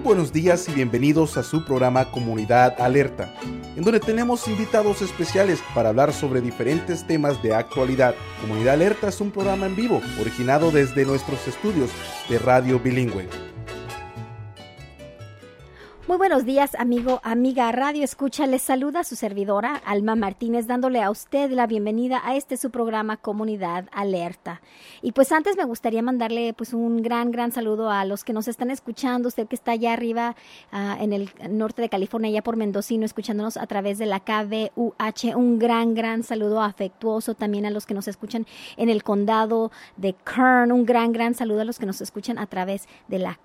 buenos días y bienvenidos a su programa Comunidad Alerta, en donde tenemos invitados especiales para hablar sobre diferentes temas de actualidad. Comunidad Alerta es un programa en vivo, originado desde nuestros estudios de Radio Bilingüe. Muy buenos días, amiga Radio Escucha. Les saluda su servidora, Alma Martínez, dándole a usted la bienvenida a su programa Comunidad Alerta. Y pues antes me gustaría mandarle pues un gran saludo a los que nos están escuchando, usted que está allá arriba en el norte de California, allá por Mendocino, escuchándonos a través de la KBUH. Un gran saludo afectuoso también a los que nos escuchan en el condado de Kern. Un gran saludo a los que nos escuchan a través de la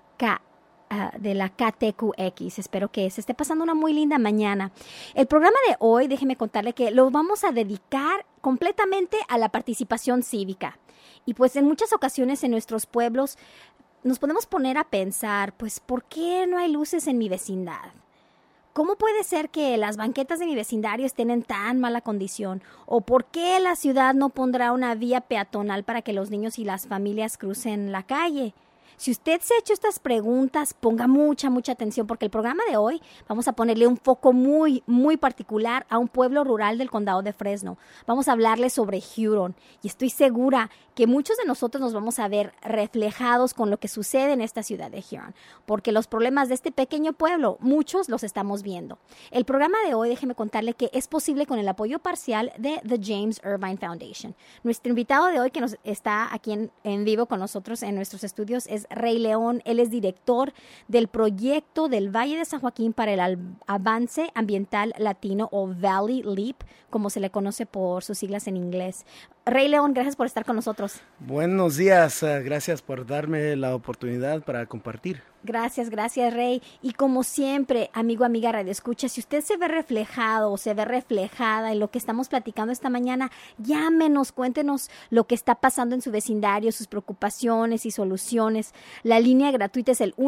KTQX. Espero que se esté pasando una muy linda mañana. El programa de hoy, déjeme contarle que lo vamos a dedicar completamente a la participación cívica. Y pues en muchas ocasiones en nuestros pueblos nos podemos poner a pensar, pues, ¿por qué no hay luces en mi vecindad? ¿Cómo puede ser que las banquetas de mi vecindario estén en tan mala condición? ¿O por qué la ciudad no pondrá una vía peatonal para que los niños y las familias crucen la calle? Si usted se ha hecho estas preguntas, ponga mucha atención, porque el programa de hoy vamos a ponerle un foco muy particular a un pueblo rural del condado de Fresno. Vamos a hablarle sobre Huron y estoy segura que muchos de nosotros nos vamos a ver reflejados con lo que sucede en esta ciudad de Huron, porque los problemas de este pequeño pueblo, muchos los estamos viendo. El programa de hoy, déjeme contarle que es posible con el apoyo parcial de The James Irvine Foundation. Nuestro invitado de hoy, que nos está aquí en vivo con nosotros en nuestros estudios, es Ray León. Él es director del proyecto del Valle de San Joaquín para el Avance Ambiental Latino, o Valley Leap, como se le conoce por sus siglas en inglés. Ray León, gracias por estar con nosotros. Buenos días, gracias por darme la oportunidad para compartir. Gracias, Ray. Y como siempre, amiga Radio Escucha, si usted se ve reflejado o se ve reflejada en lo que estamos platicando esta mañana, llámenos, cuéntenos lo que está pasando en su vecindario, sus preocupaciones y soluciones. La línea gratuita es el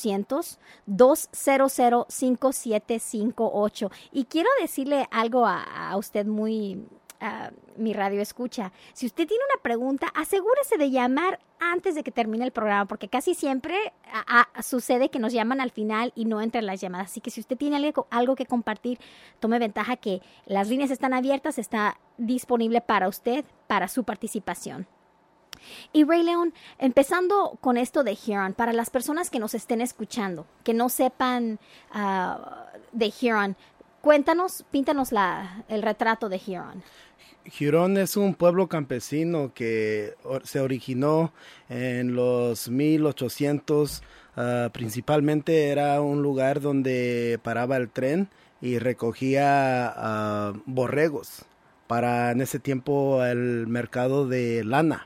1-800-200-5758. Y quiero decirle algo a usted mi radio escucha. Si usted tiene una pregunta, asegúrese de llamar antes de que termine el programa, porque casi siempre sucede que nos llaman al final y no entran las llamadas. Así que si usted tiene algo que compartir, tome ventaja que las líneas están abiertas, está disponible para usted, para su participación. Y Ray León, empezando con esto de Huron, para las personas que nos estén escuchando, que no sepan de Huron, píntanos el retrato de Huron. Huron es un pueblo campesino que se originó en los 1800. Principalmente era un lugar donde paraba el tren y recogía borregos para en ese tiempo el mercado de lana.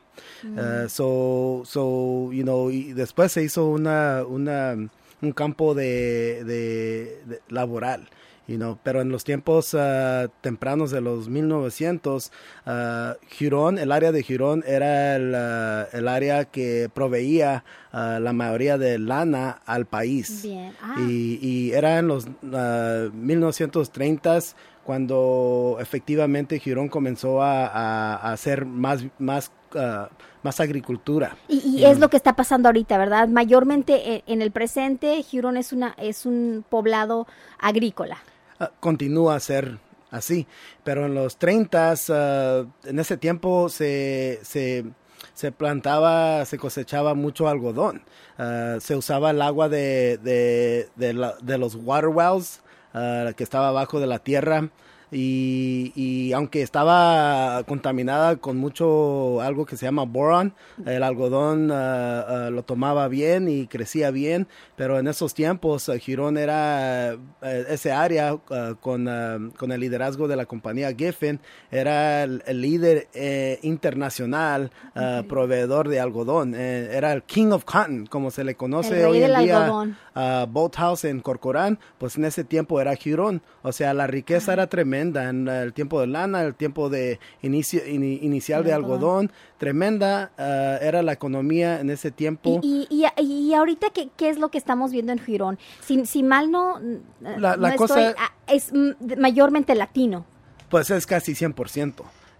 Y después se hizo un campo de laboral. Pero en los tiempos tempranos de los 1900, Huron, el área de Huron era el área que proveía la mayoría de lana al país. Bien. Y era en los 1930s cuando efectivamente Huron comenzó a hacer más agricultura. Y es lo que está pasando ahorita, ¿verdad? Mayormente en el presente, Huron es un poblado agrícola. Continúa a ser así, pero en los 30s, en ese tiempo se plantaba, se cosechaba mucho algodón. Se usaba el agua de los water wells, que estaba abajo de la tierra. Y aunque estaba contaminada con algo que se llama boron, el algodón lo tomaba bien y crecía bien, pero en esos tiempos Huron era ese área con el liderazgo de la compañía Giffen, era el líder internacional, proveedor de algodón, era el King of Cotton, como se le conoce hoy en día. Boathouse en Corcoran, pues en ese tiempo era Huron, o sea, la riqueza era tremenda en el tiempo de lana, el tiempo de inicial de algodón, tremenda era la economía en ese tiempo. Y ahorita, ¿qué es lo que estamos viendo en Huron? Si mal no la cosa es mayormente latino. Pues es casi 100%.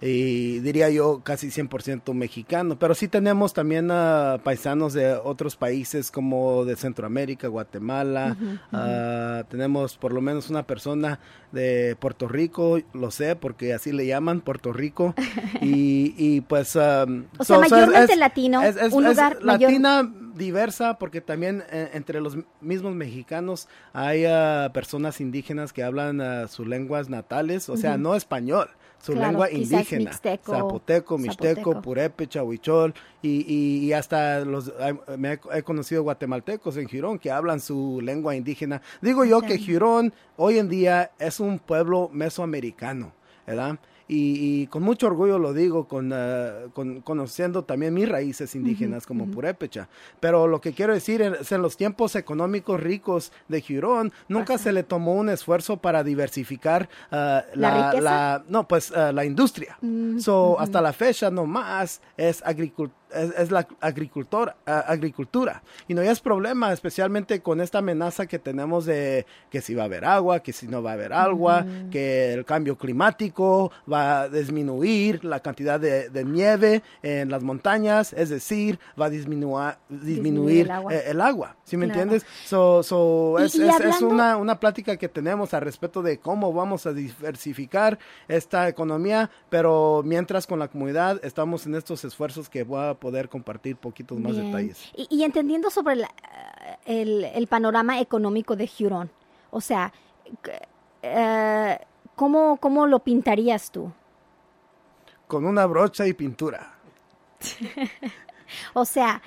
y diría yo casi 100% mexicano, pero sí tenemos también paisanos de otros países como de Centroamérica, Guatemala, tenemos por lo menos una persona de Puerto Rico, lo sé porque así le llaman, Puerto Rico, y pues... o sea, mayormente latino, un lugar latina diversa, porque también entre los mismos mexicanos hay personas indígenas que hablan sus lenguas natales, o sea, no español, su lengua indígena, zapoteco, mixteco, purépecha, huichol, y hasta he conocido guatemaltecos en Huron que hablan su lengua indígena. Digo yo que Huron hoy en día es un pueblo mesoamericano, ¿verdad? Y con mucho orgullo lo digo, conociendo también mis raíces indígenas como purépecha. Pero lo que quiero decir es en los tiempos económicos ricos de Huron, nunca se le tomó un esfuerzo para diversificar la industria. Hasta la fecha nomás es la agricultura. Y no es problema, especialmente con esta amenaza que tenemos de que si va a haber agua, que si no va a haber agua, que el cambio climático va a disminuir la cantidad de nieve en las montañas, es decir, va a disminuir el agua. ¿Sí me entiendes? Es una plática que tenemos al respecto de cómo vamos a diversificar esta economía, pero mientras con la comunidad estamos en estos esfuerzos que voy a poder compartir poquitos más detalles. Y entendiendo sobre el panorama económico de Huron, o sea, ¿cómo lo pintarías tú? Con una brocha y pintura. O sea,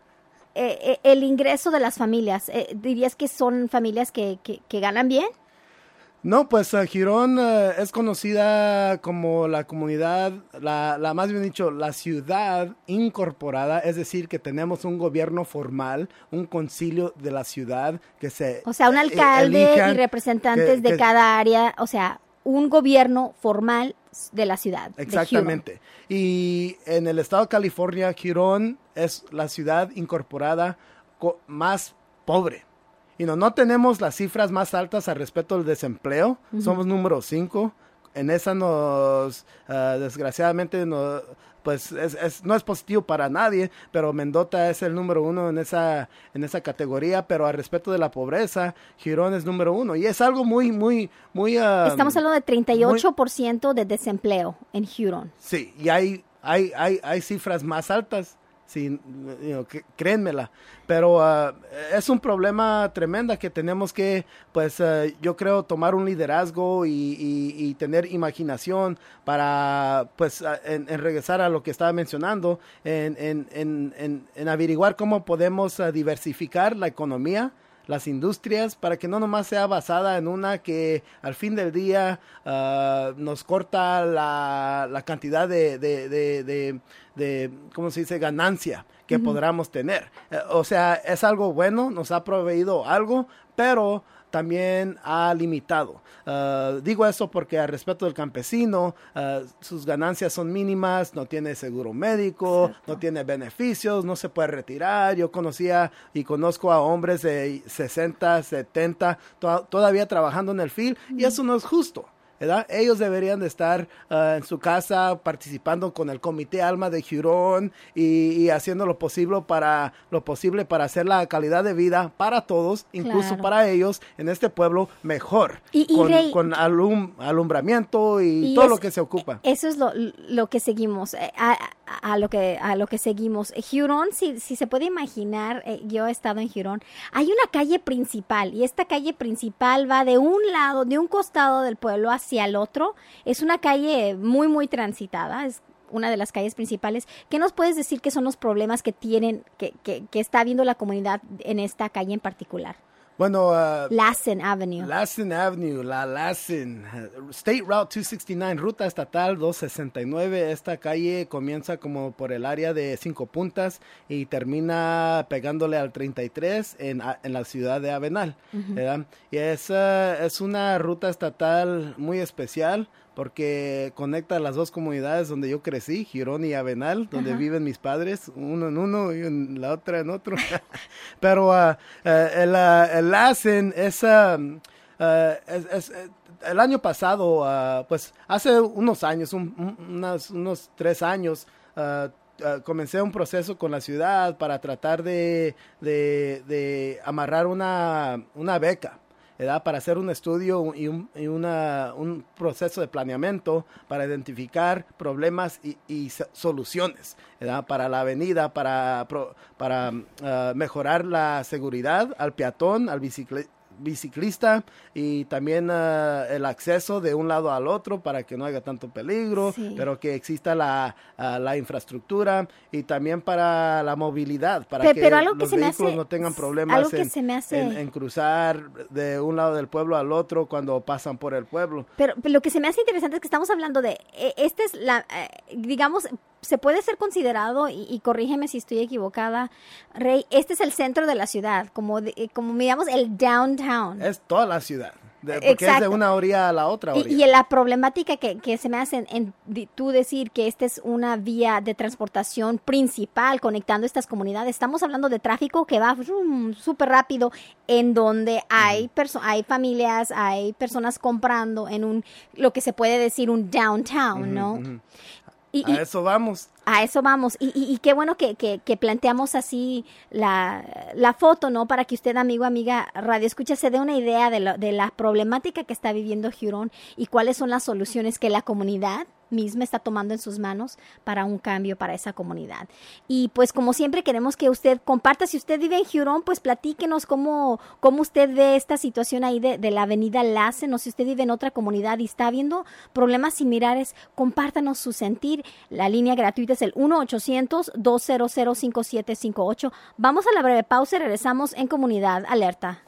el ingreso de las familias, ¿dirías que son familias que ganan bien? No, pues Huron es conocida como la comunidad, más bien dicho, la ciudad incorporada, es decir, que tenemos un gobierno formal, un concilio de la ciudad que se... O sea, un alcalde y representantes de cada área, o sea, un gobierno formal de la ciudad. Exactamente. Y en el estado de California, Huron es la ciudad incorporada más pobre. Y no tenemos las cifras más altas al respecto del desempleo. Somos número 5. En esa desgraciadamente, pues no es positivo para nadie, pero Mendota es el número 1 en esa categoría. Pero al respecto de la pobreza, Huron es número 1. Y es algo muy... Estamos hablando de 38% de desempleo en Huron. Sí, y hay cifras más altas. Sí, créenmela, pero es un problema tremendo que tenemos que, pues, yo creo tomar un liderazgo y tener imaginación para, pues, en regresar a lo que estaba mencionando, en averiguar cómo podemos diversificar la economía, las industrias, para que no nomás sea basada en una que al fin del día nos corta la cantidad de ¿cómo se dice?, ganancia que podamos tener. O sea, es algo bueno, nos ha proveído algo, pero también ha limitado. Digo eso porque al respecto del campesino, sus ganancias son mínimas, no tiene seguro médico, exacto, no tiene beneficios, no se puede retirar. Yo conocía y conozco a hombres de 60, 70, todavía trabajando en el field, y eso no es justo, ¿verdad? Ellos deberían de estar en su casa participando con el Comité Alma de Huron y haciendo lo posible para hacer la calidad de vida para todos, incluso claro, para ellos en este pueblo mejor, con alumbramiento y todo lo que se ocupa. Eso es lo que seguimos, a lo que seguimos. Huron, si se puede imaginar, yo he estado en Huron, hay una calle principal y esta calle principal va de un lado, de un costado del pueblo hacia el otro. Es una calle muy, muy transitada, es una de las calles principales. ¿Qué nos puedes decir que son los problemas que está viendo la comunidad en esta calle en particular? Bueno, Lassen Avenue, la Lassen, State Route 269, ruta estatal 269. Esta calle comienza como por el área de Cinco Puntas y termina pegándole al 33 en la ciudad de Avenal, ¿verdad? Y es una ruta estatal muy especial porque conecta las dos comunidades donde yo crecí, Huron y Avenal, donde viven mis padres, uno en uno y la otra en otro. Pero el Lassen es El año pasado, pues hace unos años, unos 3 años, comencé un proceso con la ciudad para tratar de amarrar una beca, ¿verdad? Para hacer un estudio y un proceso de planeamiento para identificar problemas y soluciones, ¿verdad? Para la avenida, para mejorar la seguridad al peatón, al biciclista y también el acceso de un lado al otro para que no haya tanto peligro, Sí. pero que exista la infraestructura y también para la movilidad, para que Pero algo que los se me vehículos hace- no tengan algo problemas que se me hace- en cruzar de un lado del pueblo al otro cuando pasan por el pueblo. Pero lo que se me hace interesante es que estamos hablando de, esta es digamos, se puede ser considerado, y corrígeme si estoy equivocada, Rey, este es el centro de la ciudad, como digamos el downtown. Es toda la ciudad, porque es de Exacto. una orilla a la otra orilla. Y la problemática que se me hace tú decir que esta es una vía de transportación principal conectando estas comunidades, estamos hablando de tráfico que va súper rápido, en donde hay familias, hay personas comprando en lo que se puede decir un downtown, ¿no? Ujú. Y A eso vamos. a eso vamos. Y qué bueno que planteamos así la foto, ¿no? Para que usted, amigo, amiga, radio escucha, se dé una idea de la problemática que está viviendo Huron y cuáles son las soluciones que la comunidad misma está tomando en sus manos para un cambio para esa comunidad. Y pues como siempre queremos que usted comparta, si usted vive en Huron, pues platíquenos cómo usted ve esta situación ahí de la avenida Lassen, o si usted vive en otra comunidad y está viendo problemas similares, compártanos su sentir. La línea gratuita es el 1-800-200-5758. Vamos a la breve pausa y regresamos en Comunidad Alerta.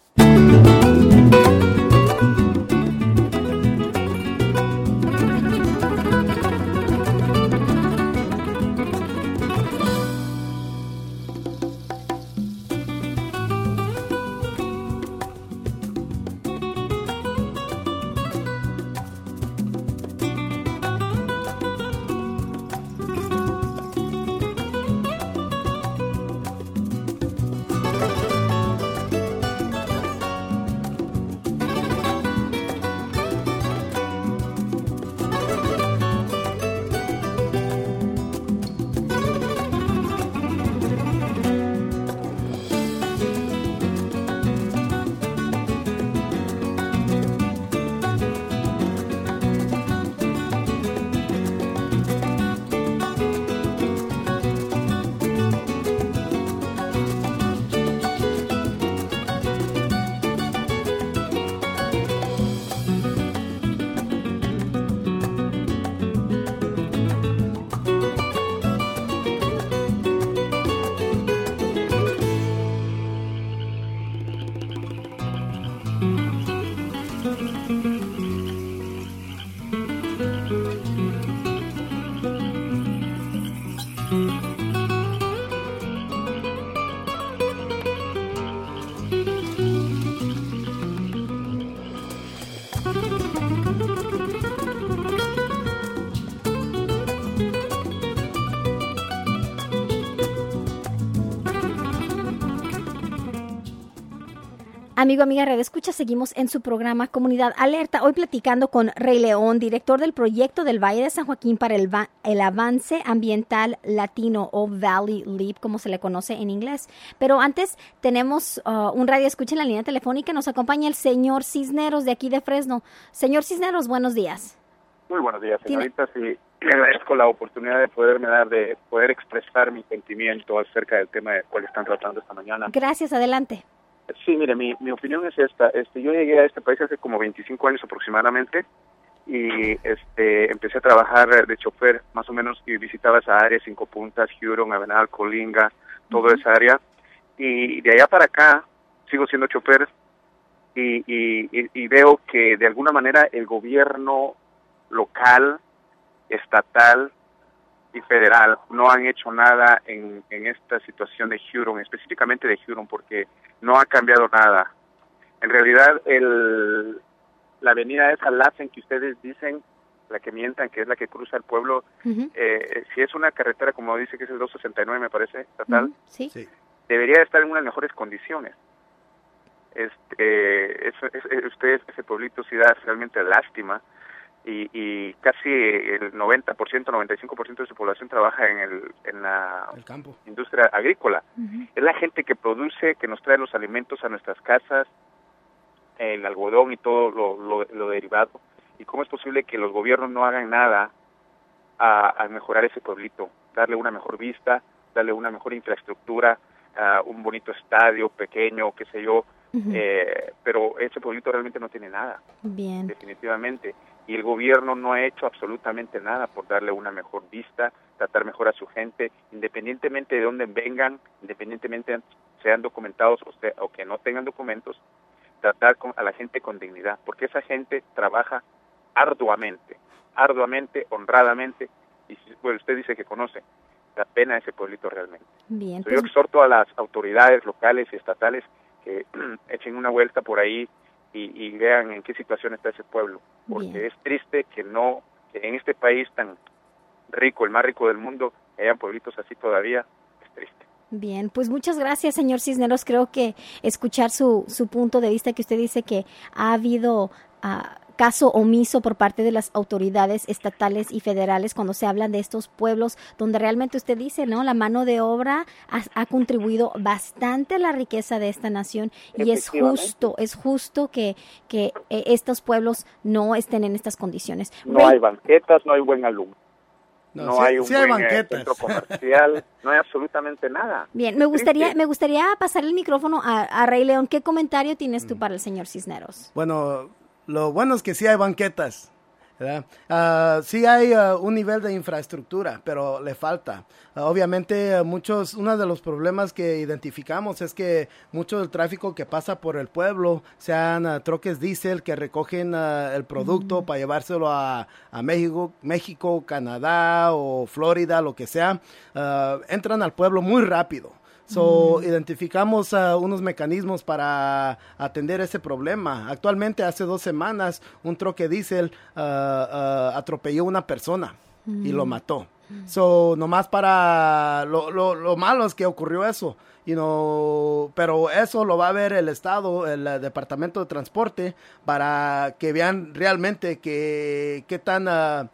Amigo, amiga, Red Escucha, seguimos en su programa Comunidad Alerta. Hoy platicando con Rey León, director del proyecto del Valle de San Joaquín para el avance ambiental latino, o Valley Leap, como se le conoce en inglés. Pero antes tenemos un radio escucha en la línea telefónica. Nos acompaña el señor Cisneros de aquí de Fresno. Señor Cisneros, buenos días. Muy buenos días, señorita. Sí, le agradezco la oportunidad de poder expresar mi sentimiento acerca del tema del cual están tratando esta mañana. Gracias, adelante. Sí, mire, mi opinión es esta. Yo llegué a este país hace como 25 años aproximadamente y empecé a trabajar de chofer más o menos y visitaba esa área, Cinco Puntas, Huron, Avenal, Colinga, toda esa área. Y de allá para acá sigo siendo chofer y veo que de alguna manera el gobierno local, estatal y federal no han hecho nada en esta situación de Huron, específicamente de Huron, porque no ha cambiado nada. En realidad, la avenida esa Lassen que ustedes dicen, la que mientan, que es la que cruza el pueblo, si es una carretera, como dice que es el 269, me parece, estatal, Sí. Sí. debería estar en unas mejores condiciones. ese pueblito sí da realmente lástima, y casi el 90%, 95% de su población trabaja en la El campo. industria agrícola. Es la gente que produce, que nos trae los alimentos a nuestras casas, el algodón y todo lo derivado. ¿Y cómo es posible que los gobiernos no hagan nada a mejorar ese pueblito? Darle una mejor vista, darle una mejor infraestructura, un bonito estadio pequeño, qué sé yo, pero ese pueblito realmente no tiene nada. Bien. Definitivamente. Y el gobierno no ha hecho absolutamente nada por darle una mejor vista, tratar mejor a su gente, independientemente de dónde vengan, independientemente sean documentados o que no tengan documentos, tratar a la gente con dignidad, porque esa gente trabaja arduamente, honradamente, y bueno, usted dice que conoce, da pena ese pueblito realmente. Bien. Yo exhorto a las autoridades locales y estatales que echen una vuelta por ahí y vean en qué situación está ese pueblo, porque bien. Es triste que en este país tan rico, el más rico del mundo, hayan pueblitos así todavía, es triste. Bien, pues muchas gracias, señor Cisneros. Creo que escuchar su punto de vista, que usted dice que ha habido caso omiso por parte de las autoridades estatales y federales cuando se hablan de estos pueblos donde realmente usted dice, ¿no? La mano de obra ha contribuido bastante a la riqueza de esta nación, y es justo que estos pueblos no estén en estas condiciones. No hay banquetas, no hay buen alumno. No hay un buen centro comercial, no hay absolutamente nada. Bien, me gustaría pasar el micrófono a Rey León. ¿Qué comentario tienes tú para el señor Cisneros? Bueno, lo bueno es que sí hay banquetas, ¿verdad? Sí hay un nivel de infraestructura, pero le falta. Obviamente, uno de los problemas que identificamos es que mucho del tráfico que pasa por el pueblo, sean troques diésel que recogen el producto para llevárselo a México, Canadá o Florida, lo que sea, entran al pueblo muy rápido. Identificamos unos mecanismos para atender ese problema. Actualmente, hace 2 semanas, un troque diésel atropelló a una persona y lo mató. Nomás para lo malo es que ocurrió eso. Pero eso lo va a ver el Estado, el Departamento de Transporte, para que vean realmente qué tan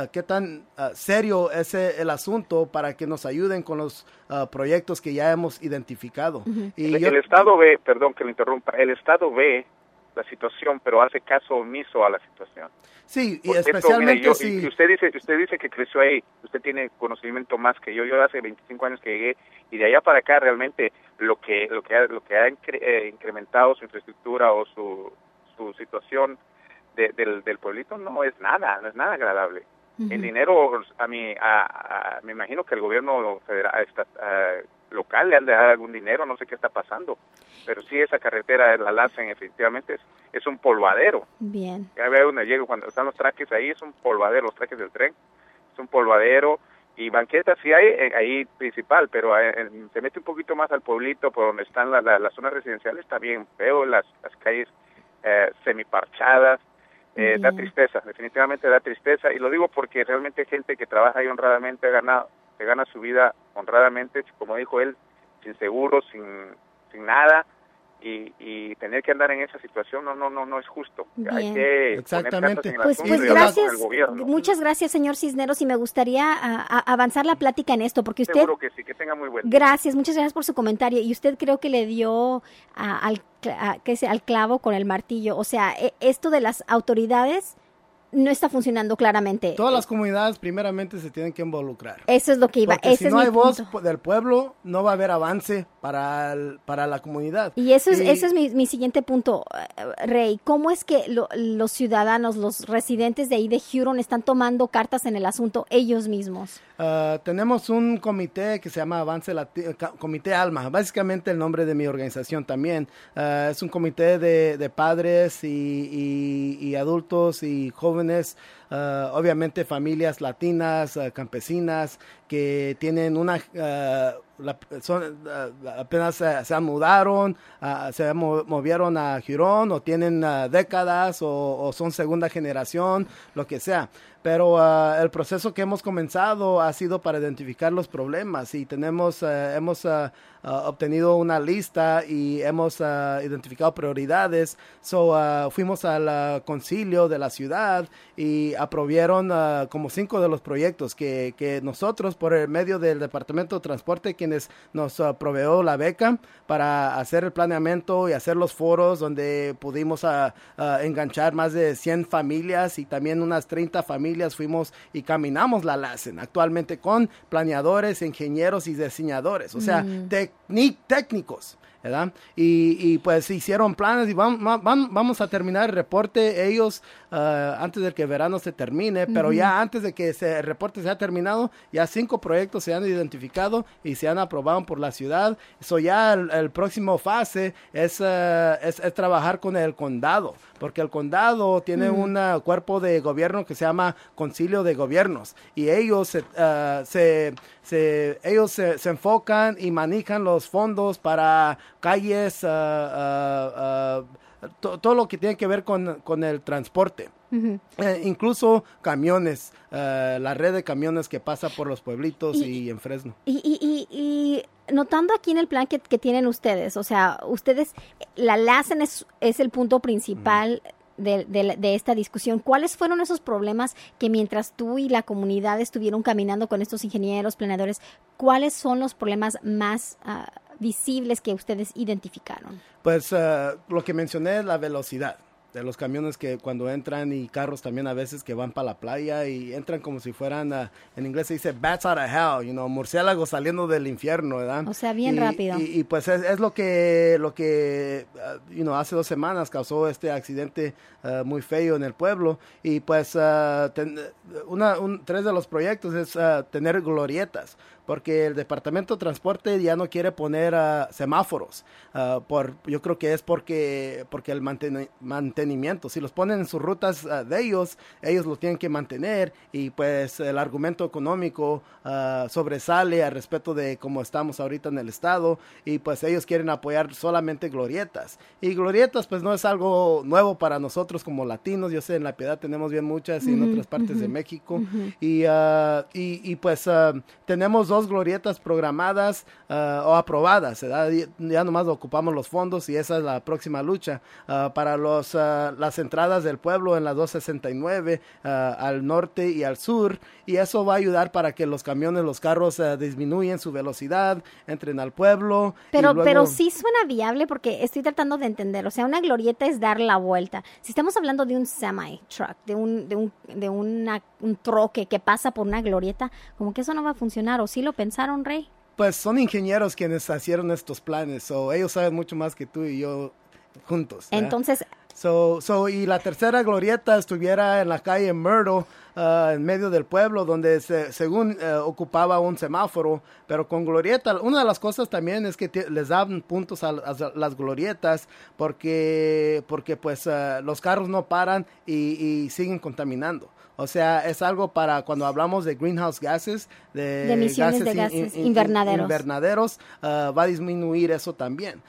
serio es el asunto, para que nos ayuden con los proyectos que ya hemos identificado. Y el Estado ve, perdón que lo interrumpa, el Estado ve la situación, pero hace caso omiso a la situación. Sí, y porque especialmente esto, mire, usted dice que creció ahí, usted tiene conocimiento más que yo hace 25 años que llegué, y de allá para acá realmente lo que ha incrementado su infraestructura o su situación del pueblito no es nada agradable. El dinero, me imagino que el gobierno federal, local le han de dar algún dinero, no sé qué está pasando, pero sí, esa carretera la hacen efectivamente, es un polvadero. Bien. Ya veo donde llego, cuando están los traques ahí, es un polvadero, los traques del tren, es un polvadero, y banquetas sí hay ahí principal, pero se mete un poquito más al pueblito, por donde están las zonas residenciales, está bien feo, las calles semiparchadas. Da tristeza, definitivamente da tristeza, y lo digo porque realmente hay gente que trabaja ahí honradamente, se gana su vida honradamente, como dijo él, sin seguro, sin nada, y tener que andar en esa situación no es justo. Bien. Hay que exactamente. Pues gracias, muchas gracias, señor Cisneros, y me gustaría avanzar la plática en esto, porque usted... Seguro que sí, que tenga muy buen día. Gracias, muchas gracias por su comentario, y usted creo que le dio al clavo con el martillo. O sea, esto de las autoridades no está funcionando claramente. Todas las comunidades primeramente se tienen que involucrar. Eso es lo que iba. Porque si no hay voz del pueblo, no va a haber avance para la comunidad. Y ese es mi siguiente punto, Rey. ¿Cómo es que los ciudadanos, los residentes de ahí de Huron están tomando cartas en el asunto ellos mismos? Tenemos un comité que se llama Comité Alma, básicamente el nombre de mi organización también. Es un comité de padres y adultos y jóvenes obviamente familias latinas, campesinas, que tienen apenas se mudaron, se movieron a Huron o tienen décadas o son segunda generación, lo que sea. Pero el proceso que hemos comenzado ha sido para identificar los problemas y hemos obtenido una lista y hemos identificado prioridades. Fuimos al concilio de la ciudad y aprobaron como 5 de los proyectos que nosotros, por el medio del Departamento de Transporte, quienes nos proveyó la beca para hacer el planeamiento y hacer los foros donde pudimos enganchar más de 100 familias y también unas 30 familias fuimos y caminamos la LACEN actualmente con planeadores, ingenieros y diseñadores, o sea, técnicos, ¿verdad? Y pues hicieron planes y vamos a terminar el reporte ellos antes de que el verano se termine, pero ya antes de que el reporte se haya terminado, ya 5 proyectos se han identificado y se han aprobado por la ciudad. Ya el próximo fase es trabajar con el condado, porque el condado tiene un cuerpo de gobierno que se llama Concilio de Gobiernos y ellos se enfocan y manejan los fondos para calles, todo lo que tiene que ver con el transporte. Incluso camiones, la red de camiones que pasa por los pueblitos y en Fresno. Y notando aquí en el plan que tienen ustedes, o sea, la LACEN es el punto principal de esta discusión. ¿Cuáles fueron esos problemas que mientras tú y la comunidad estuvieron caminando con estos ingenieros, planeadores, cuáles son los problemas más visibles que ustedes identificaron? Pues lo que mencioné es la velocidad de los camiones que cuando entran y carros también a veces que van para la playa y entran como si fueran, en inglés se dice bats out of hell, murciélagos saliendo del infierno, ¿verdad? O sea, bien rápido. Y pues es lo que hace 2 semanas causó este accidente muy feo en el pueblo y pues 3 de los proyectos es tener glorietas, porque el Departamento de Transporte ya no quiere poner semáforos, yo creo que es porque el mantenimiento, si los ponen en sus rutas de ellos lo tienen que mantener y pues el argumento económico sobresale al respecto de cómo estamos ahorita en el estado y pues ellos quieren apoyar solamente glorietas y glorietas pues no es algo nuevo para nosotros como latinos. Yo sé, en La Piedad tenemos bien muchas y en otras partes de México y pues tenemos 2 glorietas programadas o aprobadas, ¿verdad? Ya nomás ocupamos los fondos y esa es la próxima lucha para las entradas del pueblo en la 269 al norte y al sur, y eso va a ayudar para que los camiones, los carros disminuyan su velocidad, entren al pueblo. Pero sí suena viable, porque estoy tratando de entender, o sea, una glorieta es dar la vuelta. Si estamos hablando de un semi-truck, de un troque que pasa por una glorieta, como que eso no va a funcionar, ¿o sí lo pensaron, Rey? Pues son ingenieros quienes hicieron estos planes, ellos saben mucho más que tú y yo juntos, ¿verdad? Entonces, y la tercera glorieta estuviera en la calle Myrtle, en medio del pueblo, donde según ocupaba un semáforo, pero con glorieta. Una de las cosas también es que les dan puntos a las glorietas porque pues los carros no paran y siguen contaminando. O sea, es algo para cuando hablamos de greenhouse gases, de emisiones de gases invernaderos, va a disminuir eso también.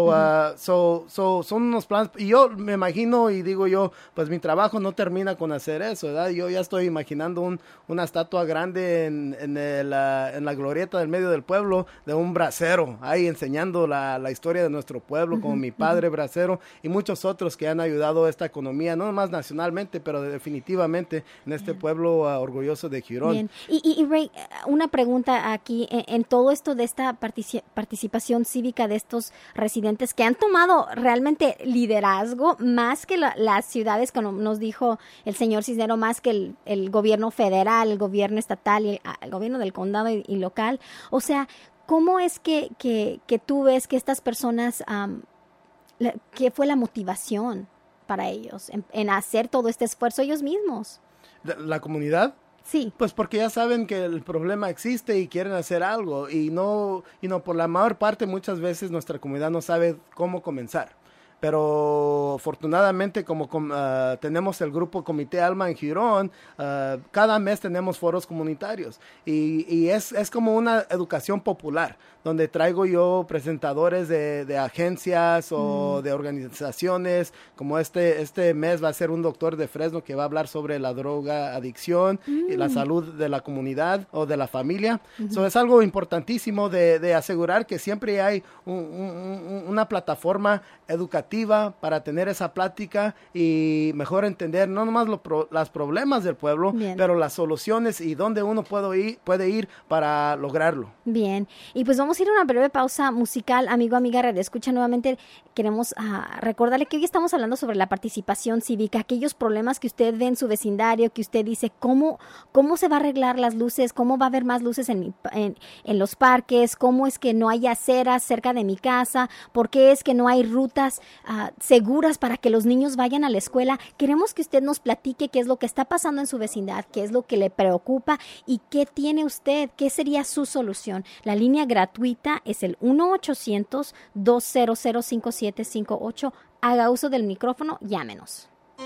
Son unos planes, y yo me imagino y digo yo, pues mi trabajo no termina con hacer eso, ¿verdad? Yo ya estoy imaginando una estatua grande en la glorieta del medio del pueblo de un bracero, ahí enseñando la historia de nuestro pueblo, como mi padre bracero y muchos otros que han ayudado a esta economía, no más nacionalmente, pero definitivamente en este pueblo orgulloso de Huron. Bien. Y Ray, una pregunta aquí, en todo esto de esta participación cívica de estos residentes que han tomado realmente liderazgo, más que las ciudades, como nos dijo el señor Cisnero, más que el gobierno federal, el gobierno estatal, y el gobierno del condado y local. O sea, ¿cómo es que tú ves que estas personas, qué fue la motivación para ellos en hacer todo este esfuerzo ellos mismos? ¿La comunidad? Sí. Pues porque ya saben que el problema existe y quieren hacer algo y no por la mayor parte muchas veces nuestra comunidad no sabe cómo comenzar. pero afortunadamente como tenemos el grupo Comité Alma en Huron, cada mes tenemos foros comunitarios y es como una educación popular, donde traigo yo presentadores de agencias o de organizaciones, como este mes va a ser un doctor de Fresno que va a hablar sobre la droga adicción y la salud de la comunidad o de la familia. So, es algo importantísimo de asegurar que siempre hay una plataforma educativa para tener esa plática y mejor entender no nomás los problemas del pueblo, Bien. pero las soluciones y dónde uno puede ir para lograrlo. Bien, y pues vamos a ir a una breve pausa musical. Amigo, amiga, redescucha nuevamente. Queremos recordarle que hoy estamos hablando sobre la participación cívica, aquellos problemas que usted ve en su vecindario, que usted dice, ¿cómo se va a arreglar las luces? ¿Cómo va a haber más luces en los parques? ¿Cómo es que no hay aceras cerca de mi casa? ¿Por qué es que no hay rutas seguras para que los niños vayan a la escuela? Queremos que usted nos platique qué es lo que está pasando en su vecindad, qué es lo que le preocupa y qué tiene usted, qué sería su solución. La línea gratuita es el 1-800-200-5758. Haga uso del micrófono, llámenos.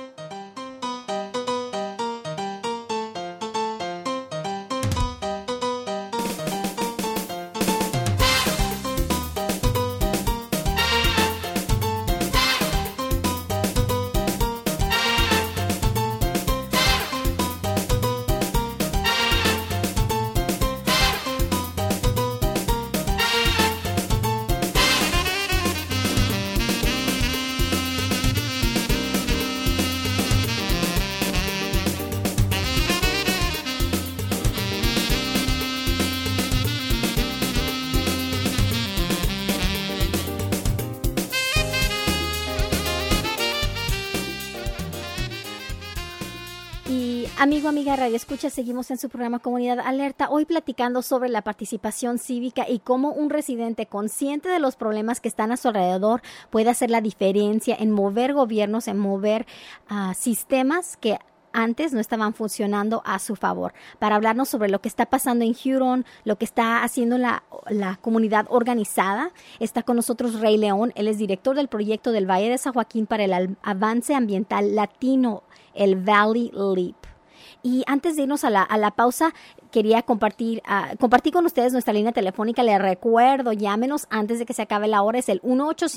Amigo, amiga, Radio Escucha, seguimos en su programa Comunidad Alerta, hoy platicando sobre la participación cívica y cómo un residente consciente de los problemas que están a su alrededor puede hacer la diferencia en mover gobiernos, en mover sistemas que antes no estaban funcionando a su favor. Para hablarnos sobre lo que está pasando en Huron, lo que está haciendo la comunidad organizada, está con nosotros Ray León. Él es director del proyecto del Valle de San Joaquín para el avance ambiental latino, el Valley Leap. Y antes de irnos a la pausa, quería compartir con ustedes nuestra línea telefónica. Les recuerdo, llámenos antes de que se acabe la hora. Es el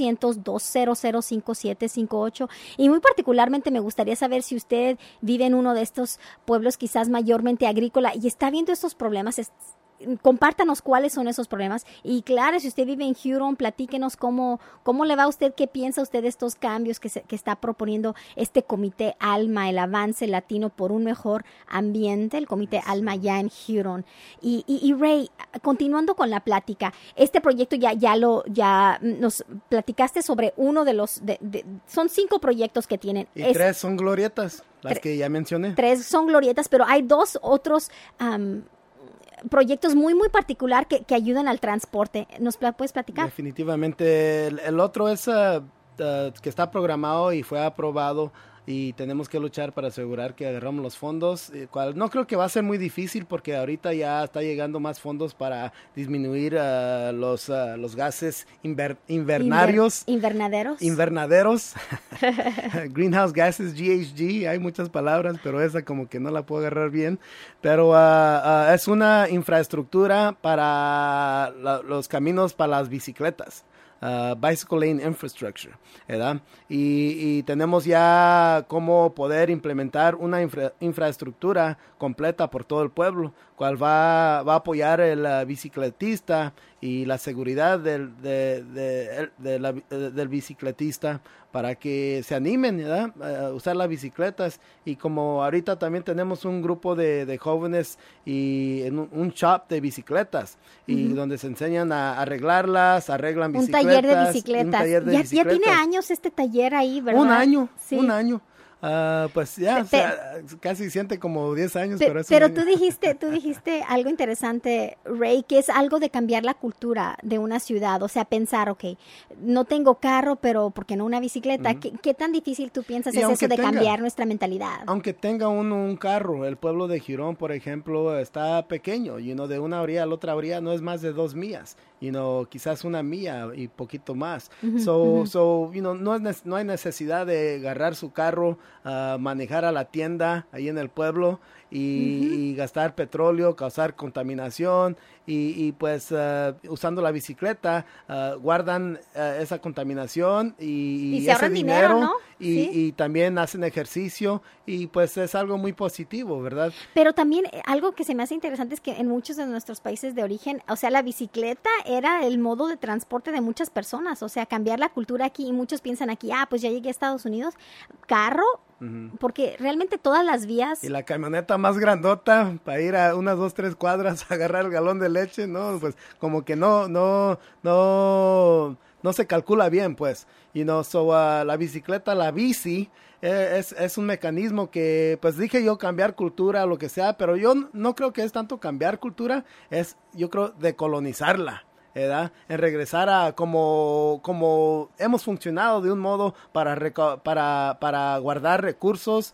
1-800-200-5758. Y muy particularmente me gustaría saber si usted vive en uno de estos pueblos quizás mayormente agrícola y está viendo estos problemas. Compártanos cuáles son esos problemas. Y claro, si usted vive en Huron, platíquenos cómo le va a usted, qué piensa usted de estos cambios que está proponiendo este Comité Alma, el avance latino por un mejor ambiente, el Comité Alma ya en Huron. Y Ray, continuando con la plática, este proyecto ya nos platicaste sobre uno de los, son 5 proyectos que tienen. Y 3 son glorietas, las que ya mencioné. 3 son glorietas, pero hay 2 otros proyectos muy, muy particular que ayudan al transporte. ¿Nos puedes platicar? Definitivamente. El otro es que está programado y fue aprobado y tenemos que luchar para asegurar que agarramos los fondos, cual no creo que va a ser muy difícil porque ahorita ya está llegando más fondos para disminuir los gases invernaderos. Greenhouse gases, GHG, hay muchas palabras, pero esa como que no la puedo agarrar bien. Pero es una infraestructura para los caminos para las bicicletas. Bicycle Lane Infrastructure, ¿verdad? Y tenemos ya cómo poder implementar una infraestructura completa por todo el pueblo, cual va a apoyar el bicicletista y la seguridad del bicicletista para que se animen, ¿verdad? A usar las bicicletas. Y como ahorita también tenemos un grupo de jóvenes y en un shop de bicicletas y donde se enseñan a arreglarlas, arreglan bicicletas. Un taller de bicicletas. Ya tiene años este taller ahí, ¿verdad? Un año, sí. un año. Pues ya, o sea, casi siente como 10 años. Pero tú dijiste algo interesante, Ray, que es algo de cambiar la cultura de una ciudad. O sea, pensar, ok, no tengo carro, pero ¿por qué no una bicicleta? ¿Qué tan difícil tú piensas es eso de cambiar nuestra mentalidad? Aunque tenga uno un carro, el pueblo de Girón, por ejemplo, está pequeño, de una orilla a la otra orilla no es más de 2 millas, quizás 1 milla y poquito más. No hay necesidad de agarrar su carro, manejar a la tienda ahí en el pueblo y gastar petróleo, causar contaminación y pues usando la bicicleta guardan esa contaminación y se ese ahorran dinero, ¿no? y también hacen ejercicio y pues es algo muy positivo, ¿verdad? Pero también algo que se me hace interesante es que en muchos de nuestros países de origen, o sea, la bicicleta era el modo de transporte de muchas personas, o sea, cambiar la cultura aquí y muchos piensan aquí, pues ya llegué a Estados Unidos, carro, porque realmente todas las vías... Y la camioneta más grandota para ir a unas 2, 3 cuadras a agarrar el galón de leche, ¿no? Pues como que no se calcula bien, pues. La bicicleta, la bici, es un mecanismo que, pues dije yo, cambiar cultura, lo que sea, pero yo no creo que es tanto cambiar cultura, yo creo decolonizarla, ¿verdad? En regresar a como hemos funcionado de un modo para guardar recursos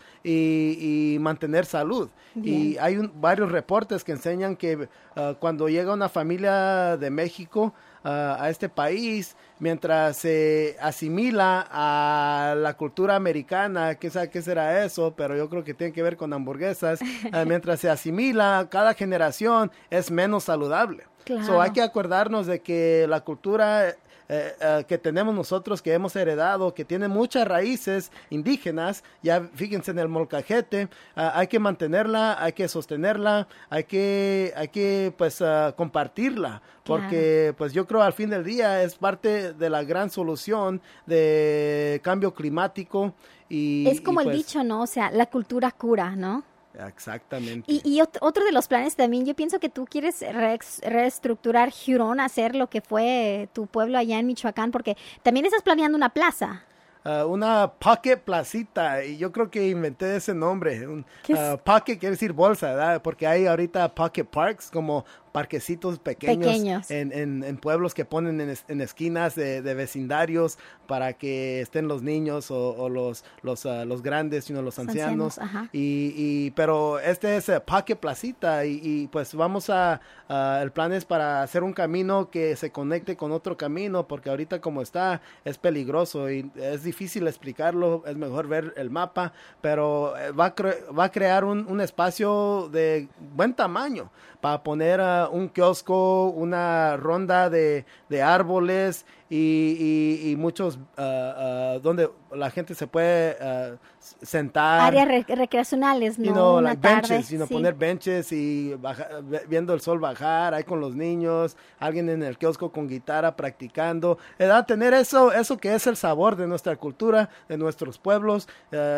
y mantener salud. Bien. Y hay varios reportes que enseñan que cuando llega una familia de México a este país, mientras se asimila a la cultura americana, ¿qué será eso? Pero yo creo que tiene que ver con hamburguesas. Mientras se asimila, cada generación es menos saludable. Claro. Hay que acordarnos de que la cultura que tenemos nosotros, que hemos heredado, que tiene muchas raíces indígenas, ya fíjense en el molcajete, hay que mantenerla, hay que sostenerla, hay que pues compartirla, porque pues yo creo al fin del día es parte de la gran solución de cambio climático. Es como el dicho, ¿no? O sea, la cultura cura, ¿no? Exactamente. Y otro de los planes también, yo pienso que tú quieres reestructurar Huron, hacer lo que fue tu pueblo allá en Michoacán, porque también estás planeando una plaza. Una pocket placita, y yo creo que inventé ese nombre. Pocket quiere decir bolsa, ¿verdad? Porque hay ahorita pocket parks, como parquecitos pequeños. En pueblos que ponen en esquinas de vecindarios para que estén los niños o los grandes, los ancianos. Pero este es Pocket Placita y pues vamos el plan es para hacer un camino que se conecte con otro camino, porque ahorita como está es peligroso y es difícil explicarlo, es mejor ver el mapa, pero va a crear un espacio de buen tamaño para poner un kiosco, una ronda de árboles y muchos donde la gente se puede sentar. Áreas recreacionales, ¿no? Una tarde, benches, poner benches y viendo el sol bajar, ahí con los niños, alguien en el kiosco con guitarra practicando, tener eso que es el sabor de nuestra cultura, de nuestros pueblos.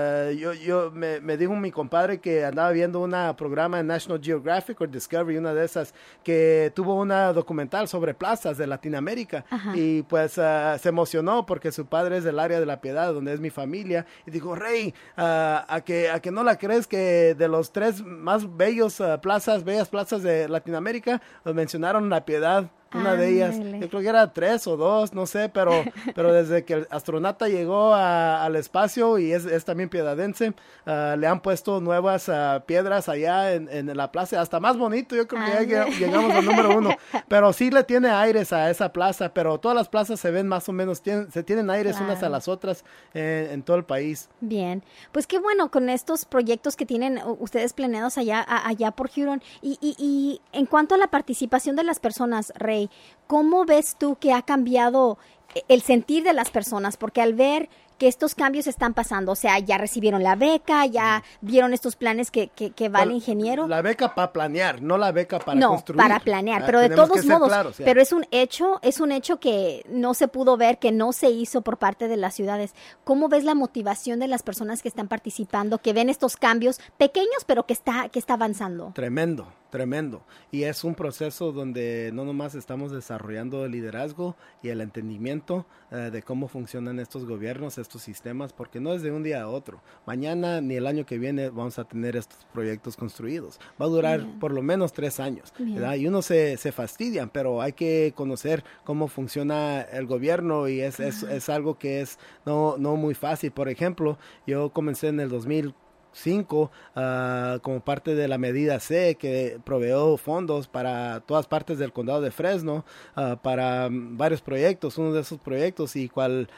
Me dijo mi compadre que andaba viendo un programa en National Geographic o Discovery, una de esas, que tuvo una documental sobre plazas de Latinoamérica. Y pues se emocionó porque su padre es del área de La Piedad, donde es mi familia, y dijo, Rey, a que no la crees que de los 3 más bellas plazas de Latinoamérica, mencionaron La Piedad, una de ellas. Yo creo que era 3 o 2, no sé, pero desde que el astronauta llegó al espacio y es también piedadense, le han puesto nuevas piedras allá en la plaza, hasta más bonito. Yo creo que ya llegamos al número 1, pero sí le tiene aires a esa plaza, pero todas las plazas se ven más o menos, se tienen aires unas a las otras en todo el país. Bien, pues qué bueno con estos proyectos que tienen ustedes planeados allá por Huron. Y en cuanto a la participación de las personas, Rey, ¿cómo ves tú que ha cambiado el sentir de las personas? Porque al ver que estos cambios están pasando, o sea, ya recibieron la beca, ya vieron estos planes que va el ingeniero. La beca para planear, no la beca para construir. No, para planear, pero de todos modos, claros, pero es un hecho que no se pudo ver, que no se hizo por parte de las ciudades. ¿Cómo ves la motivación de las personas que están participando, que ven estos cambios pequeños, pero que está avanzando? Tremendo. Tremendo. Y es un proceso donde no nomás estamos desarrollando el liderazgo y el entendimiento de cómo funcionan estos gobiernos, estos sistemas, porque no es de un día a otro. Mañana ni el año que viene vamos a tener estos proyectos construidos. Va a durar por lo menos 3 años, ¿verdad? Y uno se fastidia, pero hay que conocer cómo funciona el gobierno y es algo que es no muy fácil. Por ejemplo, yo comencé en el 2005 como parte de la medida C, que proveyó fondos para todas partes del condado de Fresno para varios proyectos. Uno de esos proyectos y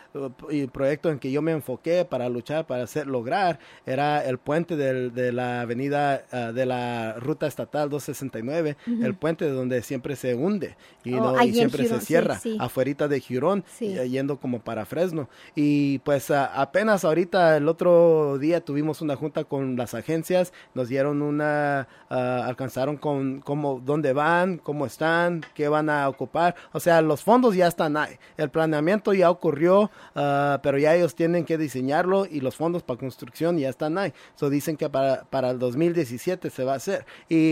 el proyecto en que yo me enfoqué para luchar, para lograr, era el puente de la avenida de la ruta estatal 269, el puente donde siempre se hunde y siempre se cierra, afuerita de Huron, yendo como para Fresno. Y pues apenas ahorita el otro día tuvimos una junta con las agencias, nos dieron alcanzaron con dónde van, cómo están, qué van a ocupar. O sea, los fondos ya están ahí, el planeamiento ya ocurrió, pero ya ellos tienen que diseñarlo y los fondos para construcción ya están ahí. So dicen que para el 2017 se va a hacer.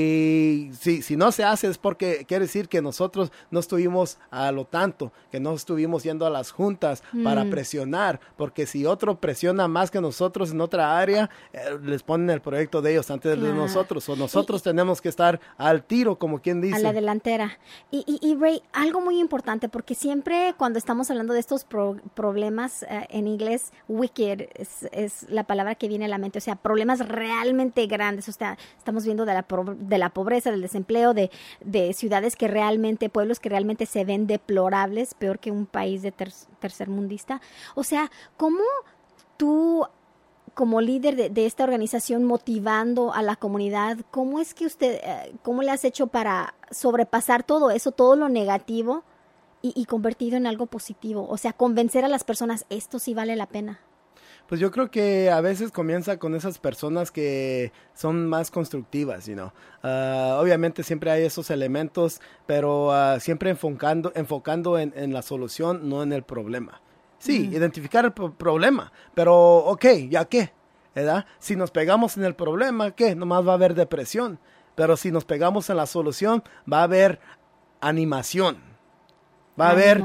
Y si no se hace es porque quiere decir que nosotros no estuvimos a lo tanto, que no estuvimos yendo a las juntas para presionar, porque si otro presiona más que nosotros en otra área, les ponen el proyecto de ellos antes de nosotros, o nosotros tenemos que estar al tiro, como quien dice. A la delantera. Y Ray, algo muy importante, porque siempre cuando estamos hablando de estos problemas, en inglés, wicked es la palabra que viene a la mente, o sea, problemas realmente grandes, o sea, estamos viendo de la pobreza, del desempleo, de ciudades que realmente, pueblos que realmente se ven deplorables, peor que un país de tercermundista. O sea, ¿cómo tú, como líder de esta organización, motivando a la comunidad, cómo es que cómo le has hecho para sobrepasar todo eso, todo lo negativo y convertido en algo positivo? O sea, convencer a las personas, esto sí vale la pena. Pues yo creo que a veces comienza con esas personas que son más constructivas, obviamente siempre hay esos elementos, pero siempre enfocando en la solución, no en el problema. Sí, identificar el problema, pero ok, ¿ya qué? ¿Verdad? Si nos pegamos en el problema, ¿qué? Nomás va a haber depresión, pero si nos pegamos en la solución, va a haber animación, va a haber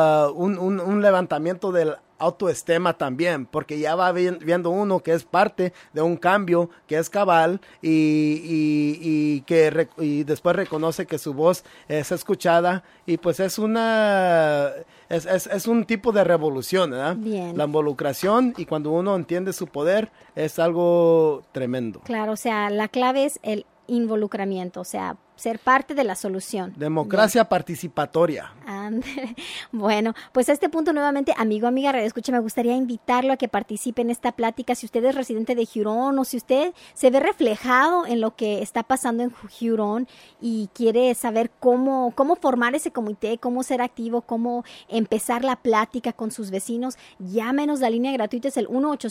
un levantamiento del autoestima también, porque ya va viendo uno que es parte de un cambio que es cabal y después reconoce que su voz es escuchada y pues es un tipo de revolución, ¿verdad? Bien. La involucración, y cuando uno entiende su poder es algo tremendo. Claro, o sea, la clave es el involucramiento, o sea, ser parte de la solución. Democracia participatoria. Bueno, pues a este punto nuevamente, amigo, amiga, escucha, me gustaría invitarlo a que participe en esta plática. Si usted es residente de Huron o si usted se ve reflejado en lo que está pasando en Huron y quiere saber cómo formar ese comité, cómo ser activo, cómo empezar la plática con sus vecinos, llámenos. La línea gratuita es el